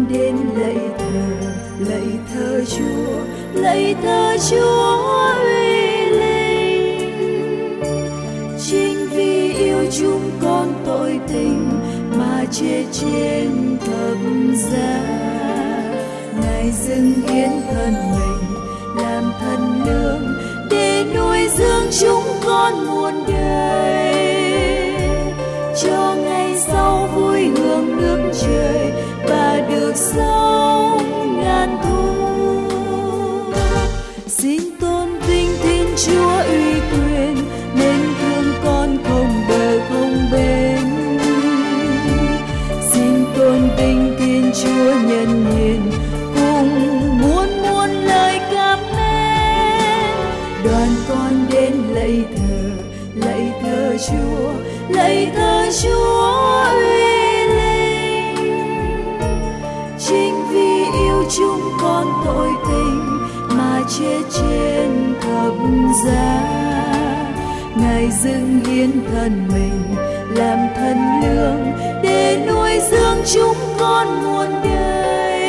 đến lạy thờ Chúa uy linh. Chính vì yêu chúng con tội tình mà chết trên thập giá, Ngài dâng hiến thân mình làm thần lương để nuôi dưỡng chúng con muôn đời, cho ngày sau vui hưởng nước trời và được sống ngàn thu. Xin tôn vinh Thiên Chúa uy quyền, nên thương con không bờ không bến. Xin tôn vinh Thiên Chúa nhân hiền, cùng muôn lời cảm mến. Đoàn con đến lạy thờ Chúa uy linh. Chính vì yêu chúng con tội tình mà chết trên thập giá, Ngài dâng hiến thân mình làm thần lương để nuôi dưỡng chúng con muôn đời,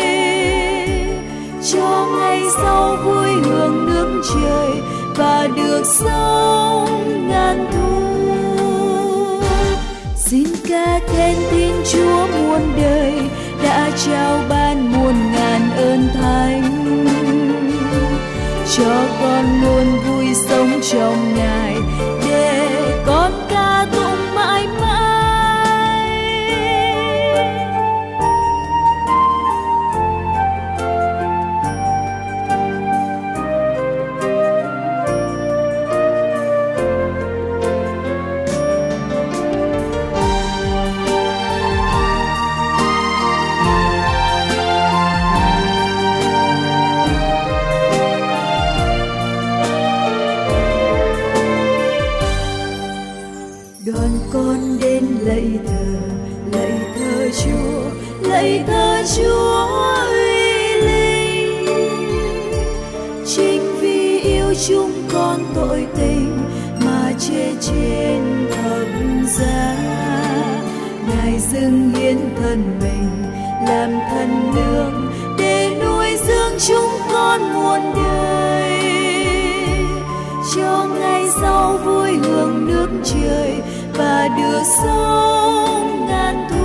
cho ngày sau vui hưởng nước trời và được sống ngàn thu. Xin ca khen Thiên Chúa muôn đời đã trao ban muôn ngàn ơn thánh, cho con luôn vui sống trong Ngài để con ca tụng mãi mãi. Đoàn con đến lạy thờ Chúa uy linh. Chính vì yêu chúng con tội tình mà chết trên thập giá, Ngài dâng hiến thân mình làm thần lương để nuôi dưỡng chúng con muôn đời, cho ngày sau vui hưởng nước trời và được sống ngàn thu.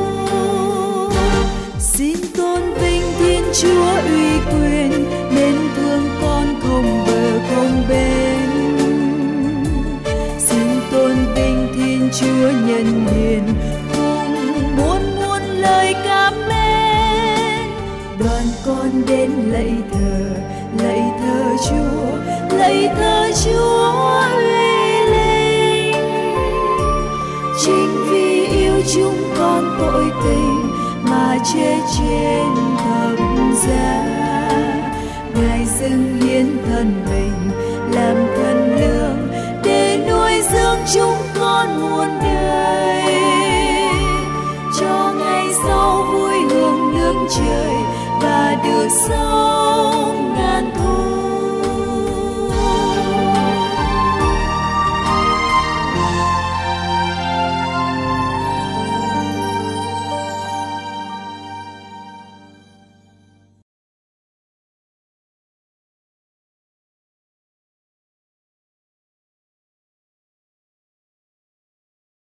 Xin tôn vinh Thiên Chúa uy quyền, nên thương con không bờ không bến. Xin tôn vinh Thiên Chúa nhân hiền, cùng muôn lời cảm mến. Đoàn con đến lạy thờ Chúa uy linh. Chính vì yêu chúng con tội tình mà chết trên thập giá, Ngài dâng hiến thân mình làm thần lương để nuôi dưỡng chúng con muôn đời, cho ngày sau vui hưởng nước trời và được sống